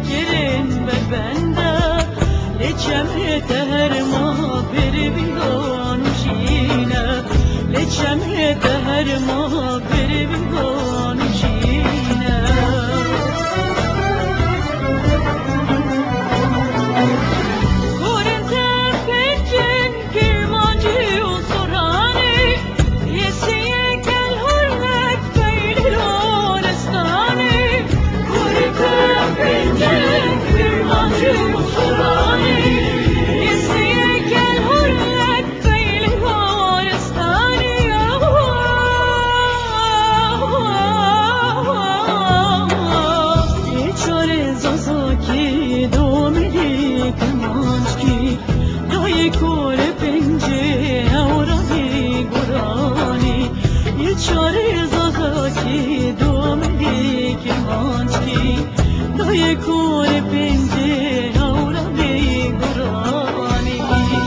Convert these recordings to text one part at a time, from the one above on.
کرن ببنده لچمه تهر ما بربیان جینه لچمه تهر ما بربیان جینه يكون بنتي أولادي قراني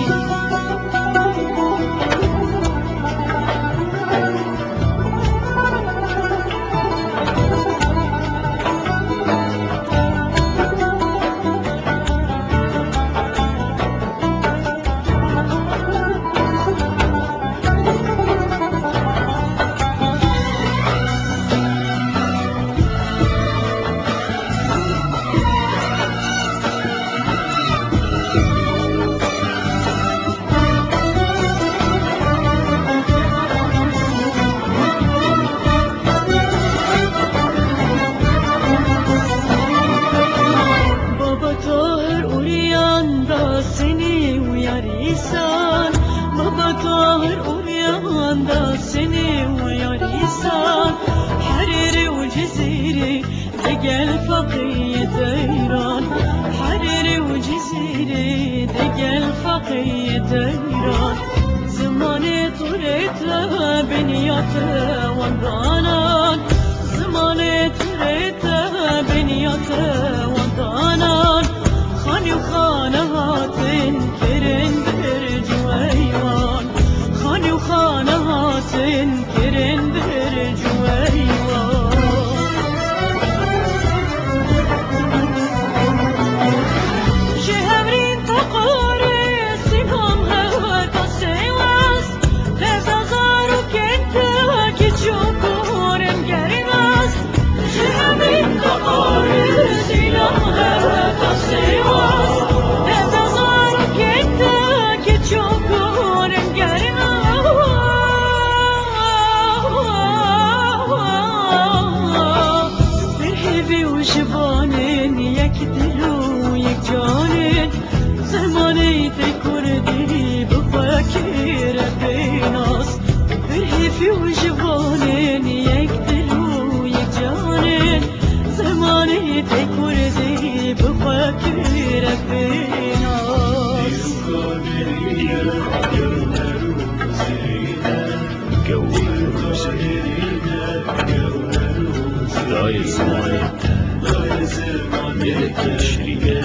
دا سني وياريسان حريري وجزيري دقل فقية ايران حريري وجزيري دقل فقية ايران زماني طريت بنيات وطنان زماني طريت بنيات وطنان خاني وخانهات كرن برجويوان خاني وخانهات كرن برجويوان شهرين تقاري سنهم هوا سواس تزازارو كنتا كتشوكور انقرناس شهرين تقاري سنهم هوا سواس تزازارو كنتا كتشوكور انقرناس برهبي وجبانين يكدلو يكجانين زماني تكردي بفكر بيناس برهبي وجبانين يكدلو يكجانين زماني تكردي بفكر بيناس دای زمانت یک تشریه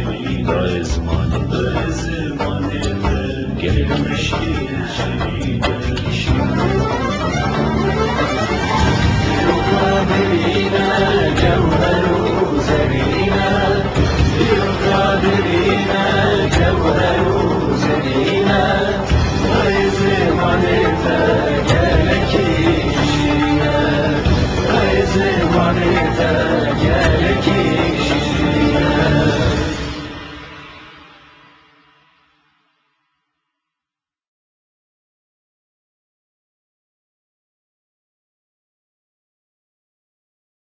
دای زمانت گرم شیر